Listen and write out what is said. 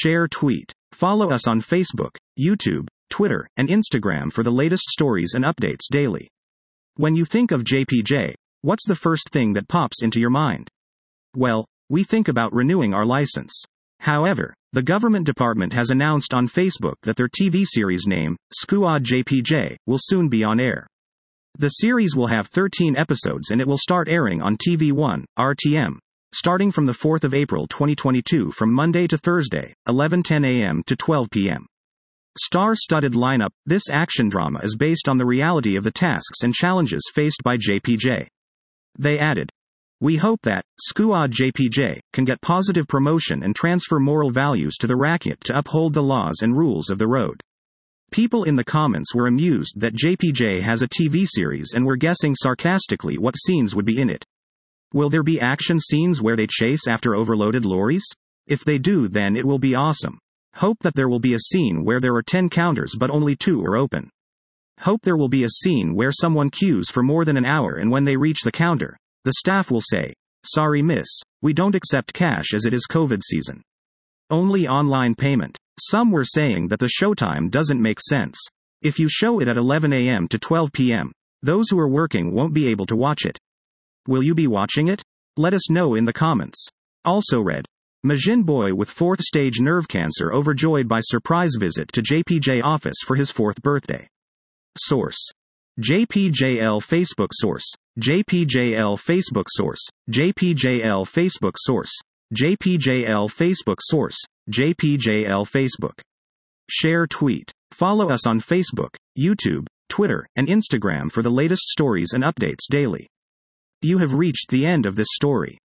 Share, tweet. Follow us on Facebook, YouTube, Twitter, and Instagram for the latest stories and updates daily. When you think of JPJ, what's the first thing that pops into your mind? Well, we think about renewing our license. However, the government department has announced on Facebook that their TV series name, Squad JPJ, will soon be on air. The series will have 13 episodes and it will start airing on TV1, RTM, starting from the 4th of April 2022 from Monday to Thursday, 11:10 a.m. to 12 p.m. Star-studded lineup. This action drama is based on the reality of the tasks and challenges faced by JPJ. They added, "We hope that Squad JPJ can get positive promotion and transfer moral values to the racket to uphold the laws and rules of the road." People in the comments were amused that JPJ has a TV series and were guessing sarcastically what scenes would be in it. Will there be action scenes where they chase after overloaded lorries? If they do, then it will be awesome. Hope that there will be a scene where there are 10 counters but only 2 are open. Hope there will be a scene where someone queues for more than an hour and when they reach the counter, the staff will say, "Sorry miss, we don't accept cash as it is COVID season. Only online payment." Some were saying that the showtime doesn't make sense. If you show it at 11 a.m. to 12 p.m., those who are working won't be able to watch it. Will you be watching it? Let us know in the comments. Also read, Majin boy with 4th stage nerve cancer overjoyed by surprise visit to JPJ office for his 4th birthday. Source: JPJL Facebook source. JPJL Facebook source. JPJL Facebook source. JPJL Facebook source. JPJL Facebook. Share, tweet. Follow us on Facebook, YouTube, Twitter, and Instagram for the latest stories and updates daily. You have reached the end of this story.